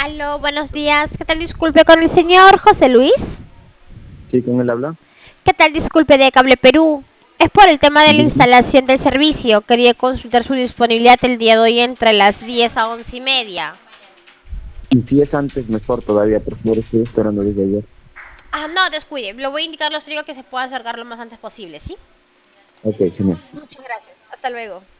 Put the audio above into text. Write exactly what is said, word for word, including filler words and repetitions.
Aló, buenos días. ¿Qué tal? Disculpe con el señor José Luis. Sí, con él habla. ¿Qué tal? Disculpe de Cable Perú. Es por el tema de la Dígame. instalación del servicio. Quería consultar su disponibilidad el día de hoy entre las diez a once y media. Y si es antes, mejor todavía, por favor, estoy esperando desde ayer. Ah, no, descuide. Lo voy a indicar a los técnicos que se pueda acercar lo más antes posible, ¿sí? Ok, genial. Muchas gracias. Hasta luego.